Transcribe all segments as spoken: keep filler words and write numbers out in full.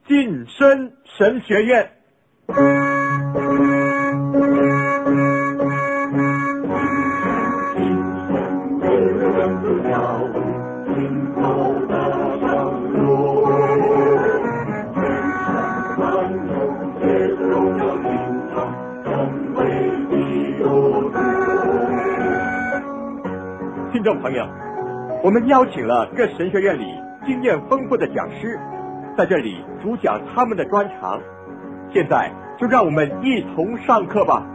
晋升神学院。听众朋友，我们邀请了各神学院里经验丰富的讲师，在这里主讲他们的专长。现在就让我们一同上课吧。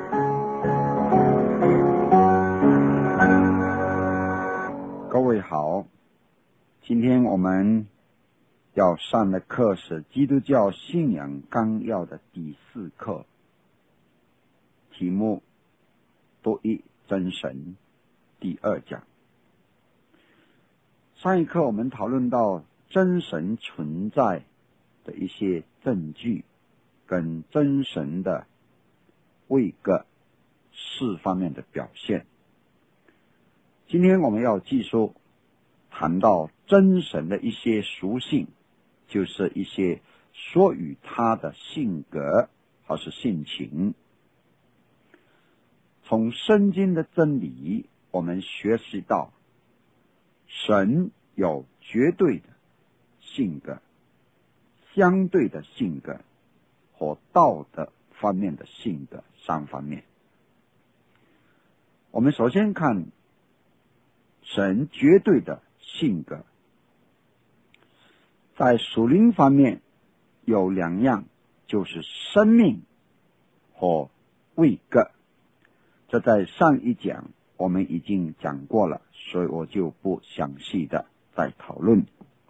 各位好，今天我们要上的课是基督教信仰纲要的第四课，题目多一真神第二讲。上一课我们讨论到真神存在的一些证据跟真神的位格四方面的表现。今天我们要继续谈到真神的一些属性，就是一些说与他的性格或是性情。从圣经的真理我们学习到，神有绝对的性格、相对的性格和道德方面的性格三方面。我们首先看神绝对的性格，在属灵方面有两样，就是生命和位格。这在上一讲我们已经讲过了，所以我就不详细的再讨论。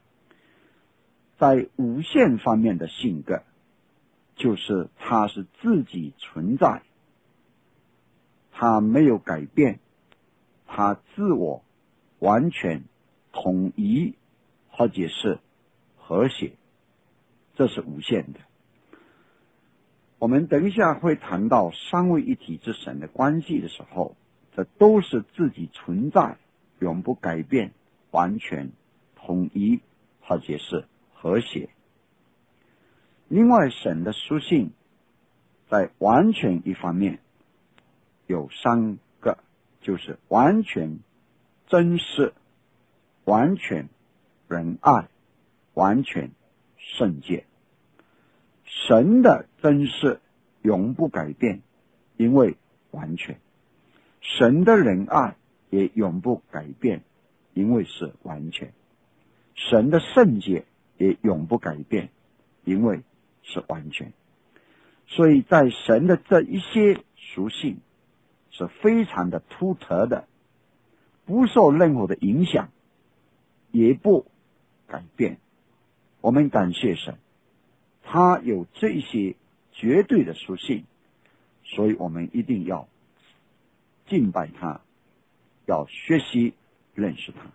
在无限方面的性格，就是他是自己存在，他没有改变，他自我完全统一或者是和谐，这是无限的。我们等一下会谈到三位一体之神的关系的时候，这都是自己存在，永不改变，完全统一或者是和谐。另外，神的属性在完全一方面有三个，就是完全真实、完全仁爱、完全圣洁。神的真实永不改变，因为完全；神的仁爱也永不改变，因为是完全；神的圣洁也永不改变，因为是完全。所以在神的这一些属性是非常的突特的，不受任何的影响，也不改变。我们感谢神，他有这些绝对的属性，所以我们一定要敬拜他，要学习认识他。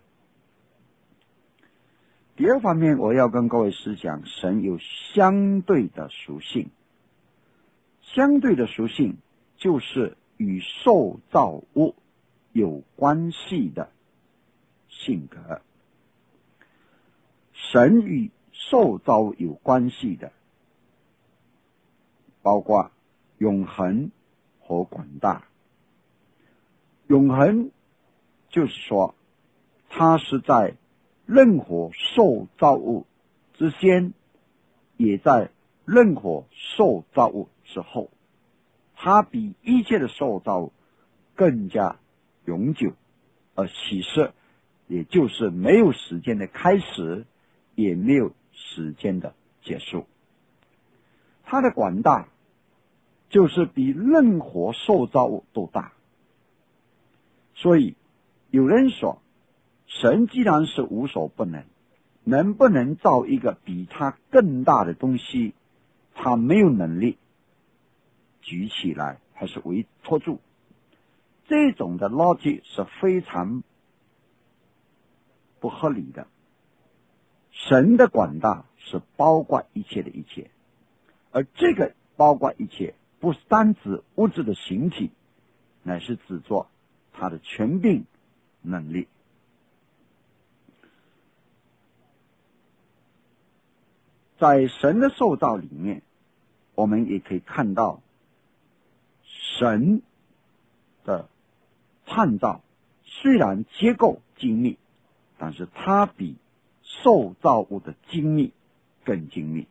第二方面，我要跟各位思想，神有相对的属性。相对的属性就是与受造物有关系的性格。神与受造物有关系的，包括永恒和广大。永恒就是说，他是在任何受造物之先，也在任何受造物之后，他比一切的受造物更加永久，而其实也就是没有时间的开始，也没有时间的结束。他的广大就是比任何受造物都大。所以有人说，神既然是无所不能，能不能造一个比他更大的东西，他没有能力举起来还是维托住。这种的逻辑是非常不合理的。神的广大是包括一切的一切，而这个包括一切不是单指物质的形体，乃是指作他的权柄能力。 在神的受造里面，我们也可以看到神的创造虽然结构精密，但是它比受造物的精密更精密。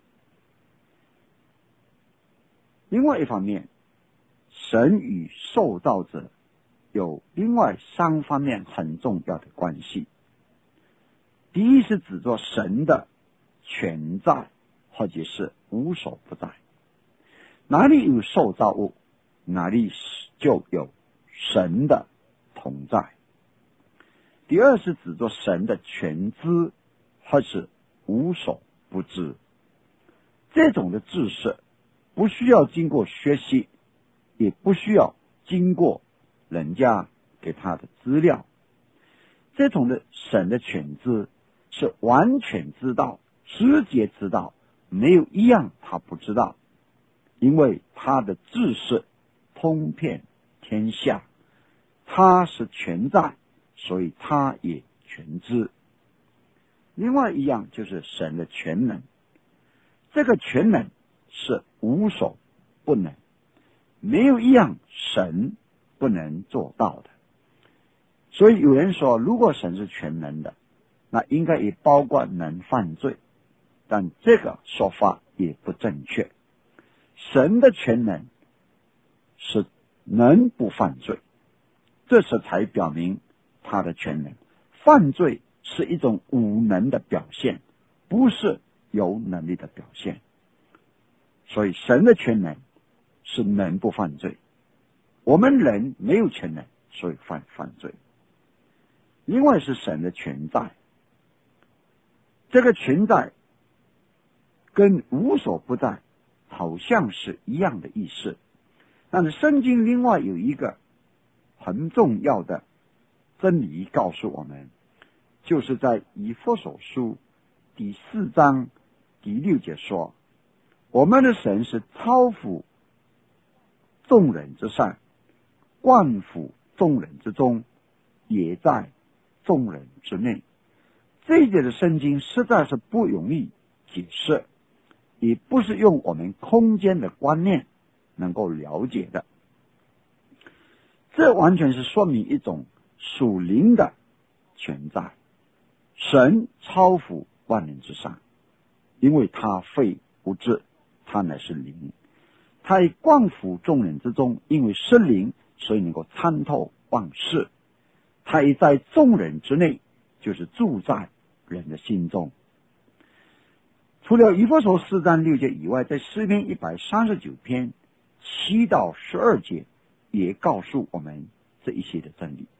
另外一方面，神与受造者有另外三方面很重要的关系。第一是指着神的全在，或者是无所不在。哪里有受造物，哪里就有神的同在。第二是指着神的全知，或是无所不知。这种的知识不需要经过学习，也不需要经过人家给他的资料。这种的神的全知是完全知道，直接知道，没有一样他不知道，因为他的知识通遍天下，他是全在，所以他也全知。另外一样就是神的全能，这个全能是无所不能，没有一样神不能做到的。所以有人说，如果神是全能的，那应该也包括能犯罪，但这个说法也不正确。神的全能是能不犯罪，这是才表明他的全能。犯罪是一种无能的表现，不是有能力的表现。所以神的全能是能不犯罪，我们人没有全能，所以犯犯罪。另外是神的全在，这个全在跟无所不在好像是一样的意思，但是圣经另外有一个很重要的真理告诉我们，就是在以弗所书第四章第六节说，我们的神是超乎众人之上，贯乎众人之中，也在众人之内。这一节的圣经实在是不容易解释，也不是用我们空间的观念能够了解的。这完全是说明一种属灵的存在。神超乎万人之上，因为他非不知，他乃是灵。他以贯乎众人之中，因为是灵，所以能够参透万事。他也在众人之内，就是住在人的心中。除了以弗所四章六节以外，在诗篇一百三十九篇七到十二节也告诉我们这一些的真理。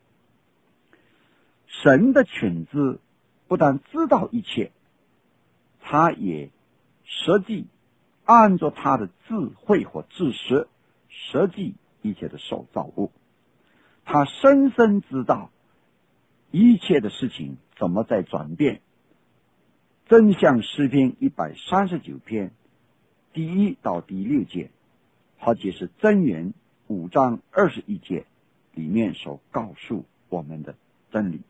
神的全知不但知道一切，他也实际按照他的智慧或知识设计一切的受造物。他深深知道一切的事情怎么在转变。正像诗篇一百三十九篇第一到第六节，或者是箴言五章二十一节里面所告诉我们的真理。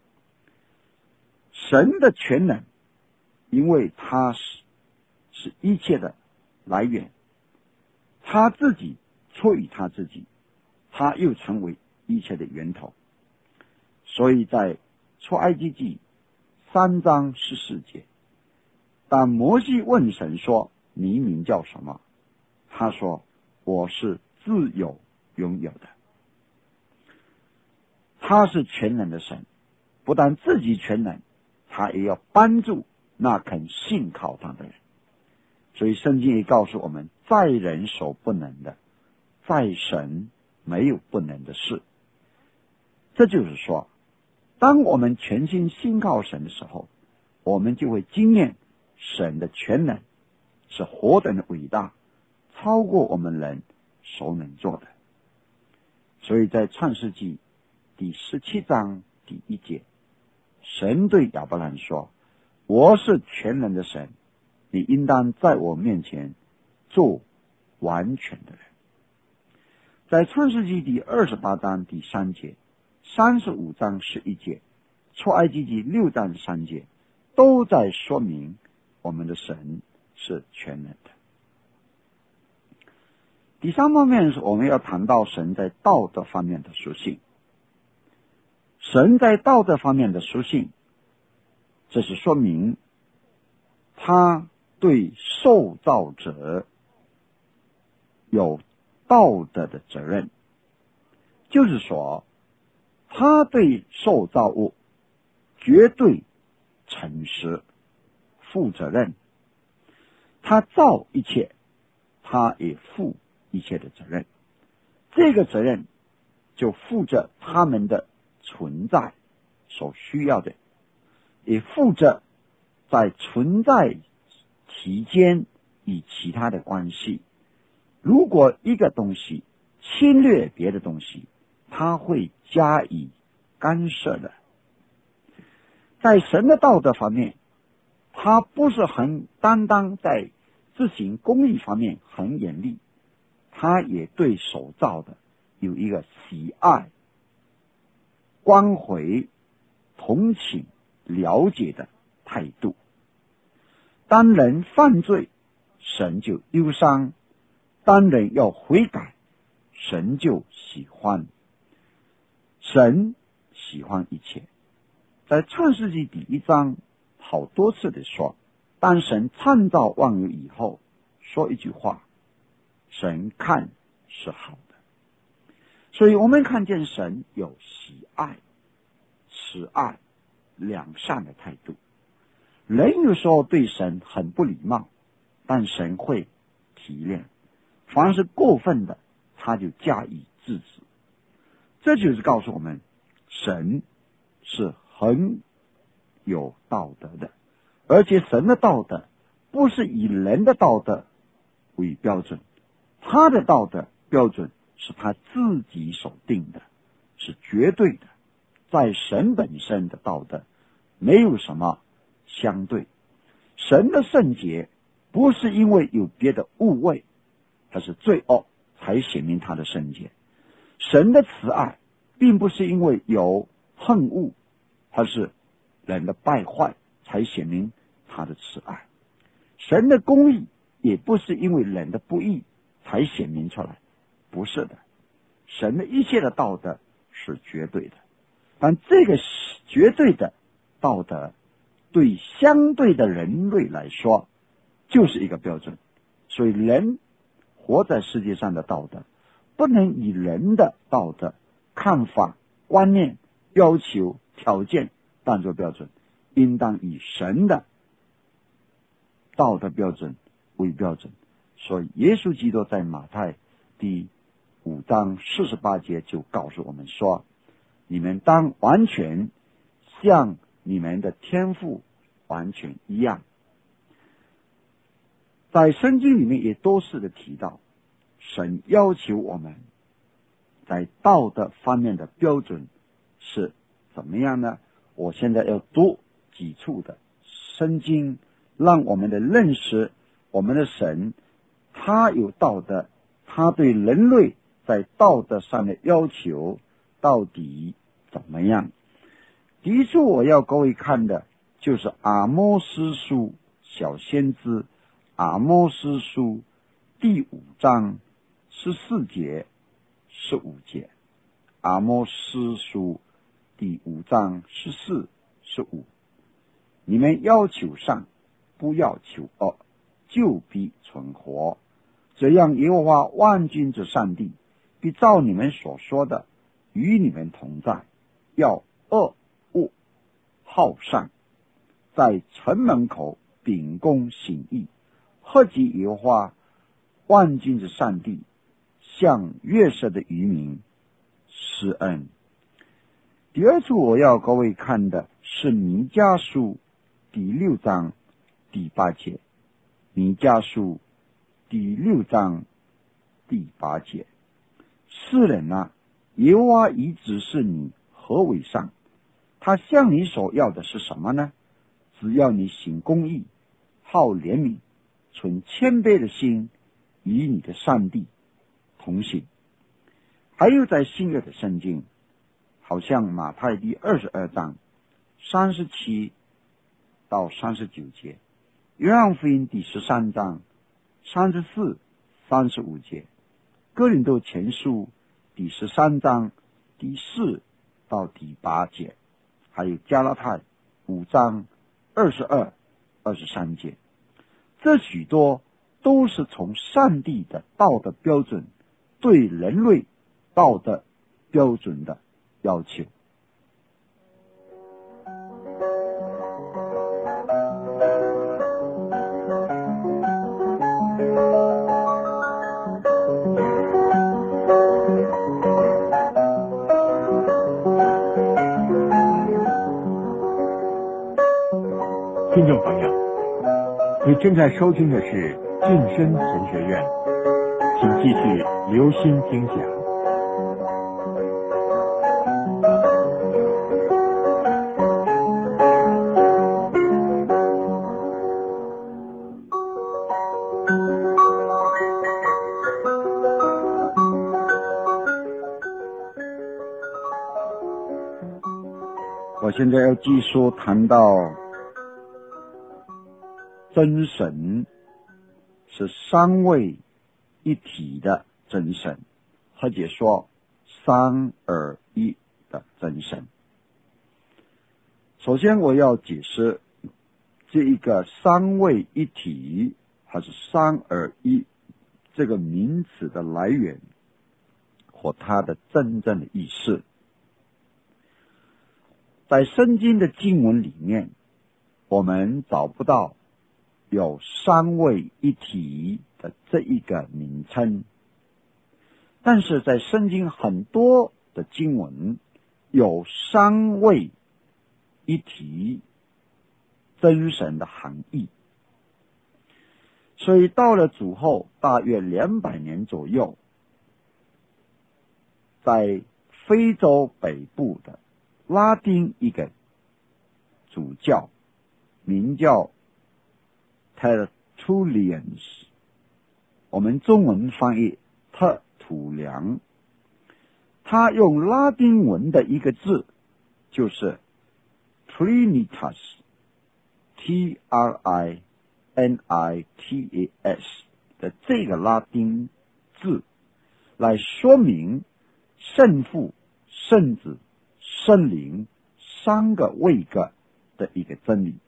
神的全能，因为他是是一切的来源，他自己出于他自己，他又成为一切的源头。所以在出埃及记三章十四节，当摩西问神说，你名叫什么？他说，我是自有拥有的。他是全能的神，不但自己全能，他也要帮助那肯信靠他的人。所以圣经也告诉我们，在人所不能的，在神没有不能的事。这就是说，当我们全心信靠神的时候，我们就会经验神的全能是何等的伟大，超过我们人所能做的。所以在创世纪第十七章第一节，神对亚伯兰说，我是全能的神，你应当在我面前做完全的人。在创世纪第二十八章第三节，三十五章十一节，出埃及记六章三节，都在说明我们的神是全能的。第三方面是我们要谈到神在道德方面的属性。神在道德方面的属性，这是说明他对受造者有道德的责任，就是说他对受造物绝对诚实负责任，他造一切，他也负一切的责任。这个责任就负责他们的存在所需要的，也负责在存在期间与其他的关系。如果一个东西侵略别的东西，他会加以干涉的。在神的道德方面，他不是很单单在执行公义方面很严厉，他也对所造的有一个喜爱、关怀、同情、了解的态度。当人犯罪，神就忧伤；当人要悔改，神就喜欢。神喜欢一切。在创世纪第一章好多次的说，当神创造万有以后，说一句话，神看是好的。所以我们看见神有喜爱、慈爱、良善的态度。人有时候对神很不礼貌，但神会体谅，凡是过分的他就加以制止。这就是告诉我们，神是很有道德的，而且神的道德不是以人的道德为标准，他的道德标准是他自己所定的，是绝对的。在神本身的道德没有什么相对。神的圣洁不是因为有别的误会，它是罪恶才显明他的圣洁。神的慈爱并不是因为有恨恶，它是人的败坏才显明他的慈爱。神的公义也不是因为人的不义才显明出来，不是的。神的一切的道德是绝对的，但这个绝对的道德对相对的人类来说就是一个标准。所以人活在世界上的道德不能以人的道德看法、观念、要求、条件当作标准，应当以神的道德标准为标准。所以耶稣基督在马太第五章四十八节就告诉我们说，你们当完全像你们的天父完全一样。在圣经里面也多次的提到，神要求我们在道德方面的标准是怎么样呢？我现在要读几处的圣经，让我们的认识我们的神，他有道德，他对人类在道德上的要求到底怎么样。第一处我要各位看的就是阿摩司书小先知，阿摩司书第五章十四节十五节。阿摩司书第五章十四十五，你们要求善，不要求恶，就必存活。这样耶和华万军之上帝必照你们所说的与你们同在，要恶恶好善，在城门口秉公行义，何及耶和华万军之上帝向约瑟的渔民施恩。第二处我要各位看的是弥迦书第六章第八节。弥迦书第六章第八节，世人啊，耶和华已指示你何为善，他向你所要的是什么呢？只要你行公义，好怜悯，存谦卑的心，与你的上帝同行。还有在新约的圣经，好像马太第二十二章三十七到三十九节， 约翰福音第十三章三十四、三十五节，哥林多前书第十三章第四到第八节，还有加拉太五章二十二、二十三节，这许多都是从上帝的道德标准对人类道德标准的要求。 听众朋友，你正在收听的是晋升神学院，请继续留心听讲。 我现在要继续谈到真神是三位一体的真神，或者说三而一的真神。首先我要解释这一个三位一体还是三而一这个名词的来源和它的真正的意思。在圣经的经文里面，我们找不到有三位一体的这一个名称，但是在圣经很多的经文有三位一体真神的含义。所以到了主后大约两百年左右，在非洲北部的拉丁一个主教名叫 Tertullian， 我们中文翻译特土良，他用拉丁文的一个字就是 Trinitas T R I N I T A S 的这个拉丁字来说明圣父、圣子、圣灵三个位格的一个真理。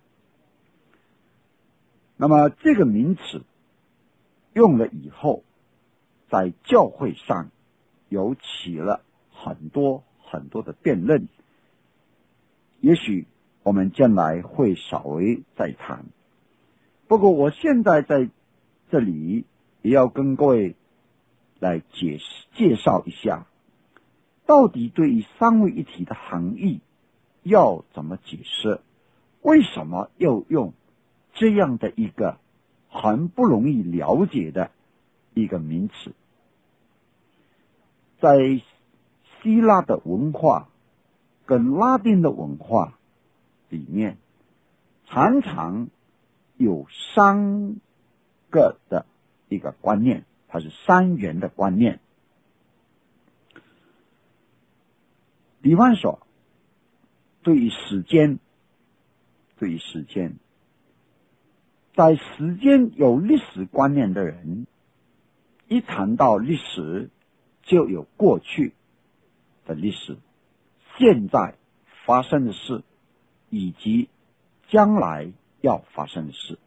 那么这个名词用了以后，在教会上有起了很多很多的辩论，也许我们将来会稍微再谈。不过我现在在这里也要跟各位来解释介绍一下，到底对于三位一体的含义要怎么解释，为什么要用这样的一个很不容易了解的一个名词。在希腊的文化跟拉丁的文化里面，常常有三个的一个观念，它是三元的观念。比方说，对于时间，对于时间，在时间有历史观念的人，一谈到历史，就有过去的历史、现在发生的事，以及将来要发生的事。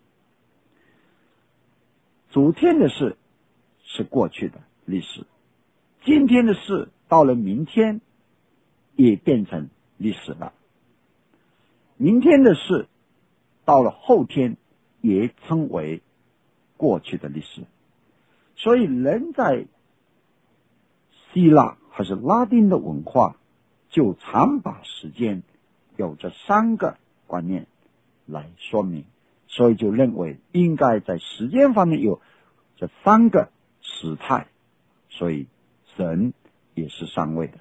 昨天的事是过去的历史，今天的事到了明天也变成历史了，明天的事到了后天也称为过去的历史。所以人在希腊还是拉丁的文化，就常把时间有这三个观念来说明，所以就认为应该在时间方面有这三个时态，所以神也是三位的。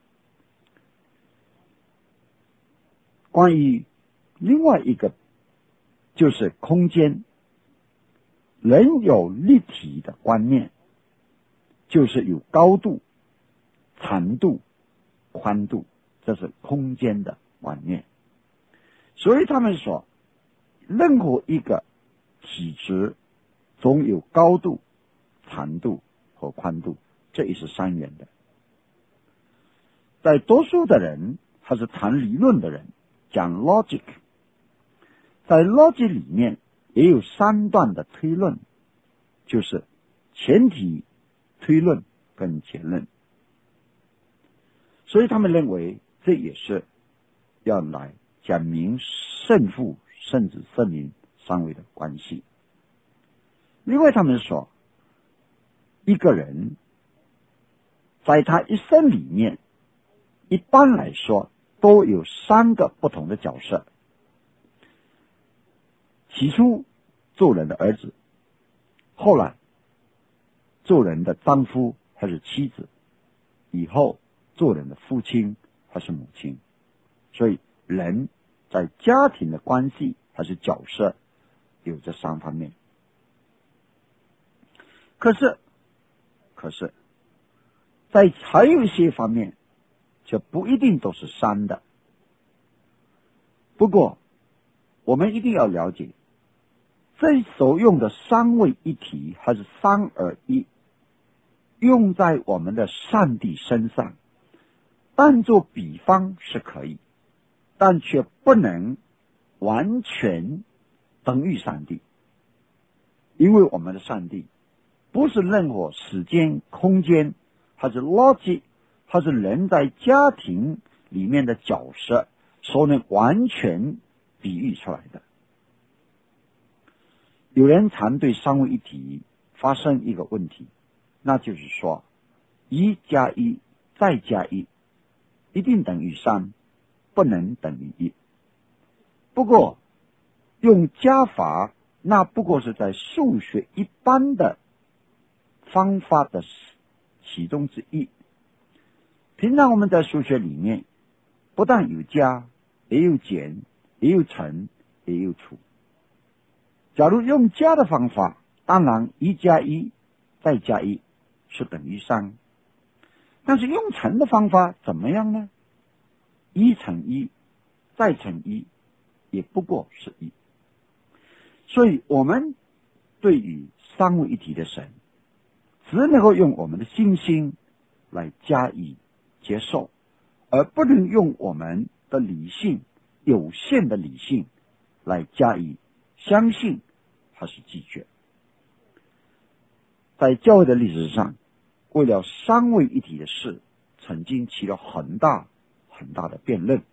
关于另外一个就是空间，人有立体的观念，就是有高度、长度、宽度，这是空间的观念。所以他们说，任何一个体积总有高度、长度和宽度，这也是三元的。在多数的人还是谈理论的人讲 logic， 在 logic 里面也有三段的推论，就是前提、推论跟结论。所以他们认为这也是要来讲明圣父、圣子、圣灵三位的关系。另外他们说，一个人在他一生里面一般来说都有三个不同的角色。起初做人的儿子，后来做人的丈夫还是妻子，以后做人的父亲还是母亲。所以人在家庭的关系还是角色有这三方面。可是可是在还有一些方面却不一定都是三的。不过我们一定要了解，这所用的三位一体还是三而一，用在我们的上帝身上当作比方是可以，但却不能完全等于上帝。因为我们的上帝不是任何时间、空间，还是逻辑，还是人在家庭里面的角色所能完全比喻出来的。有人常对三位一体发生一个问题，那就是说一加一再加一一定等于三，不能等于一。不过用加法那不过是在数学一般的方法的其中之一。平常我们在数学里面不但有加，也有减，也有乘，也有除。假如用加的方法，当然一加一再加一是等于三。但是用乘的方法怎么样呢？一乘一再乘一也不过是一。所以我们对于三位一体的神只能够用我们的信心来加以接受，而不能用我们的理性，有限的理性来加以相信还是拒绝。在教会的历史上，为了三位一体的事曾经起了很大很大的辩论。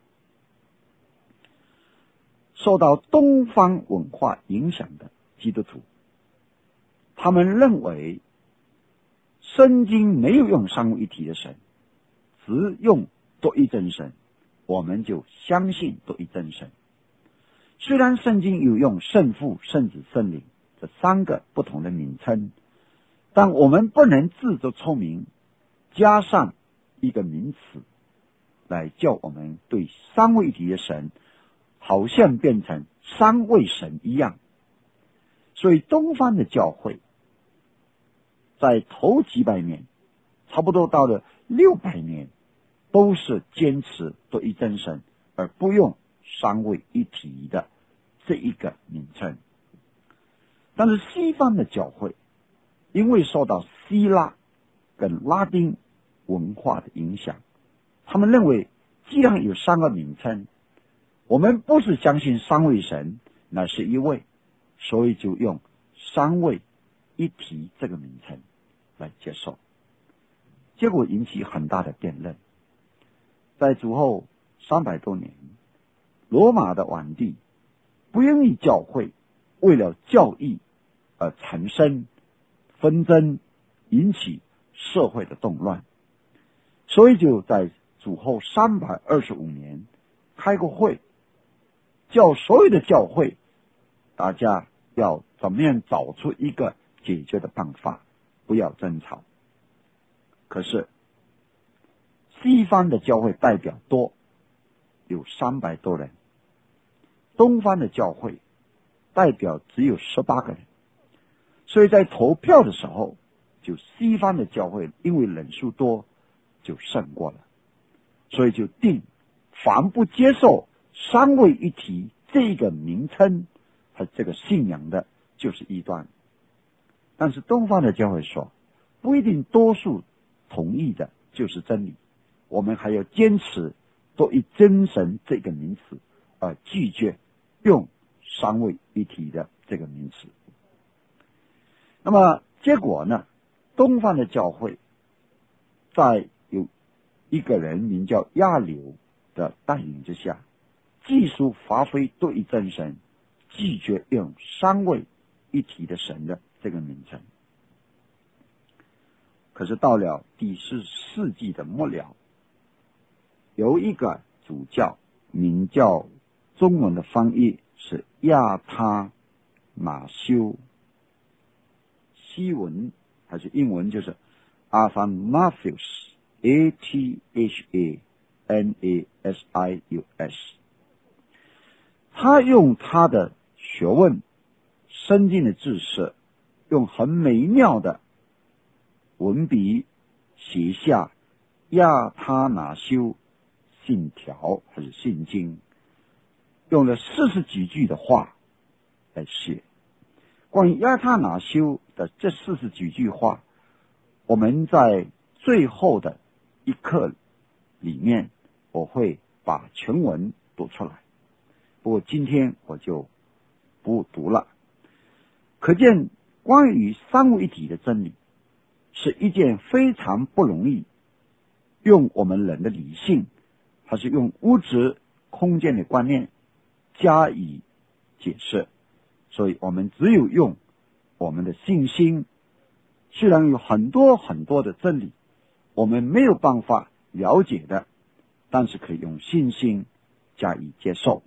受到东方文化影响的基督徒，他们认为圣经没有用三位一体的神，只用多一真神，我们就相信多一真神。虽然圣经有用圣父、圣子、圣灵这三个不同的名称，但我们不能自作聪明加上一个名词来叫我们对三位一体的神好像变成三位神一样。所以东方的教会在头几百年，差不多到了六百年，都是坚持多一真神，而不用三位一体的这一个名称。但是西方的教会因为受到希腊跟拉丁文化的影响，他们认为既然有三个名称，我们不是相信三位神，乃是一位，所以就用三位一体这个名称来接受。结果引起很大的辩论。在主后三百多年，罗马的皇帝不愿意教会为了教义而产生纷争，引起社会的动乱，所以就在主后三百二十五年开个会，叫所有的教会大家要怎么样找出一个解决的办法，不要争吵。可是西方的教会代表多，有三百多人，东方的教会代表只有十八个人，所以在投票的时候，就西方的教会因为人数多就胜过了，所以就定凡不接受三位一体这个名称和这个信仰的， 就是异端。但是东方的教会说，不一定多数同意的就是真理，我们还要坚持多一真神这个名词，而拒绝用三位一体的这个名词。那么结果呢，东方的教会在有一个人名叫亚流的带领之下，继续发挥多一真神，拒绝用三位一体的神的这个名称。可是到了第十世纪的末了，有一个主教名叫，中文的翻译是亚他马修，西文还是英文就是 Athanasius A T H A N A S I U S。 他用他的学问深进的知识，用很美妙的文笔写下亚他那修信条还是信经，用了四十几句的话来写。关于亚他那修的这四十几句话，我们在最后的一课里面我会把全文读出来，不过今天我就不读了。可见关于三位一体的真理是一件非常不容易用我们人的理性还是用物质空间的观念加以解释，所以我们只有用我们的信心。虽然有很多很多的真理我们没有办法了解的，但是可以用信心加以接受。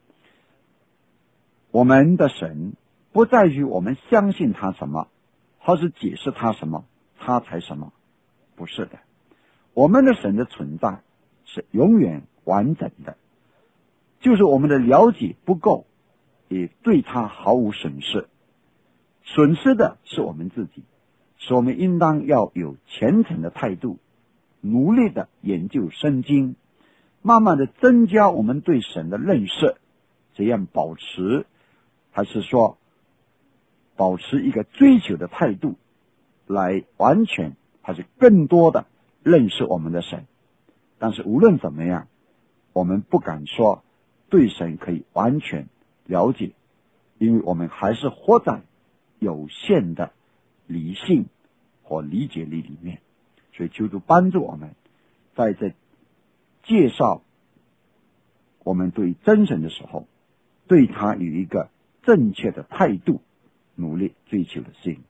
我们的神不在于我们相信他什么或是解释他什么他才什么，不是的。我们的神的存在是永远完整的，就是我们的了解不够，也对他毫无损失，损失的是我们自己。所以我们应当要有虔诚的态度，努力的研究圣经，慢慢的增加我们对神的认识，这样保持还是说保持一个追求的态度，来完全还是更多的认识我们的神。但是无论怎么样，我们不敢说对神可以完全了解，因为我们还是活在有限的理性或理解力里面。所以求主帮助我们在这介绍我们对真神的时候，对他有一个正确的态度，努力追求的心。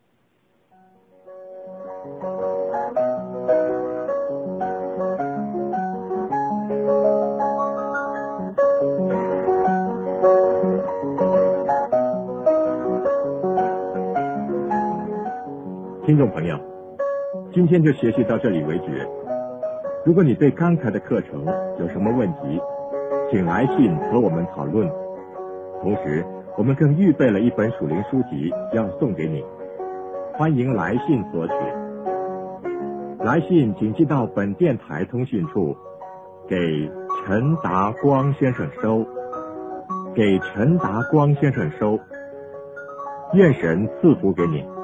听众朋友，今天就学习到这里为止。如果你对刚才的课程有什么问题，请来信和我们讨论。同时我们更预备了一本属灵书籍要送给你，欢迎来信索取。来信请寄到本电台通讯处，给陈达光先生收，给陈达光先生收。愿神赐福给你。